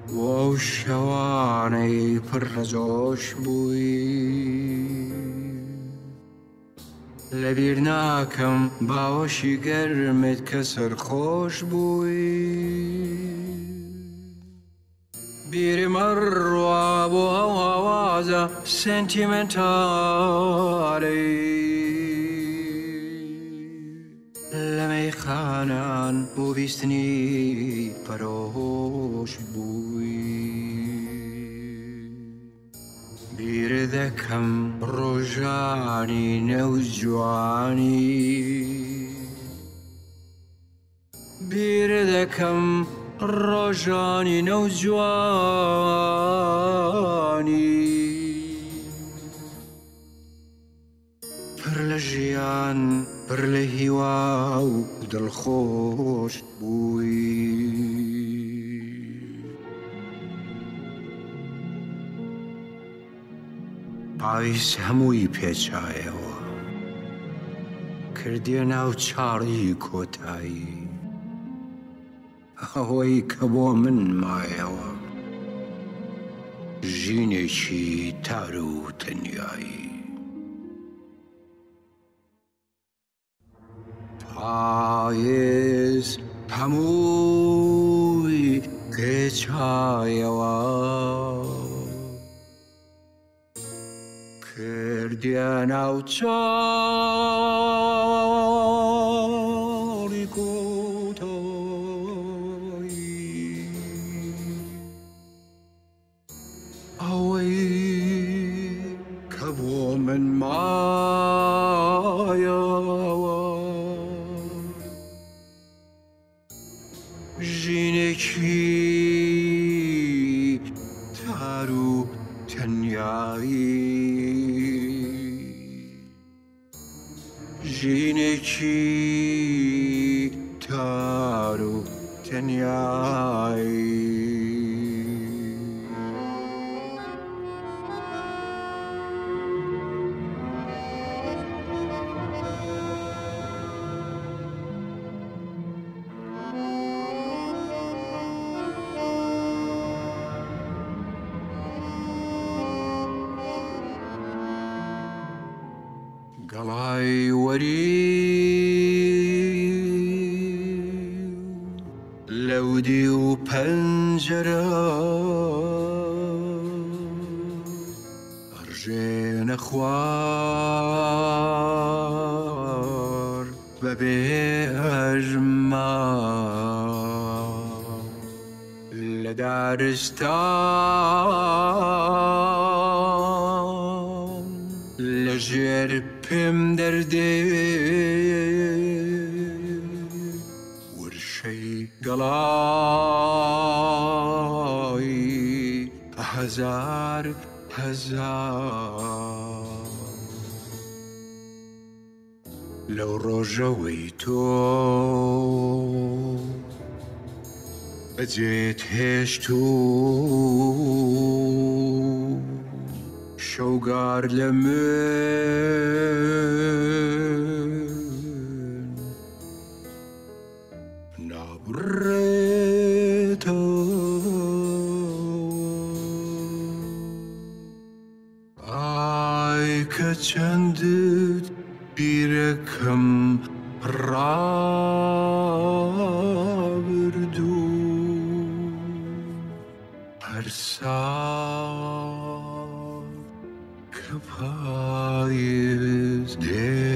و شوانەی پڕەجۆش بووی لەبیر ناکەم باوەشی گەرمت کە سەرخۆش بووی بیرمە ڕوا بۆ ئەو هەوازە سنتیمنتاڵی لە مەیخانان بۆ بیستنی پەرۆش بووی بیر دەکەم ڕۆژانی نەوجوانی بیر دەکەم ڕۆژانی نەوجوانی پڕ لە ژیان پڕ لە هیوا و دڵخۆش بووی پاییز هەمووی پێچایەوە کردیە ناو چاڕی کۆتایی ئەوەی کە بۆ من مایەوە ژینێکی تار و تەنیایی پاییز هەمووی پێچایەوە کردیە ناو چاڵی کۆتایی ئەوەی کە بۆ من مایەوە ژینێکی تار و تەنیایی ژینێکی تار و تەنیایی گەڵای وەری لەودی و پەنجەرە ئەڕژێنە خوار بەبێ هەژمار لە دارستان لەژێر پێم دەردێ ورشەی گەڵای هەزار هەزار لەو ڕۆژەوەی تۆ بەجێت هێشت و شەوگار لە من نابڕێتەوە ئای کە چەندت بیرەکەم ڕابردوو هەر ساڵ که پاییز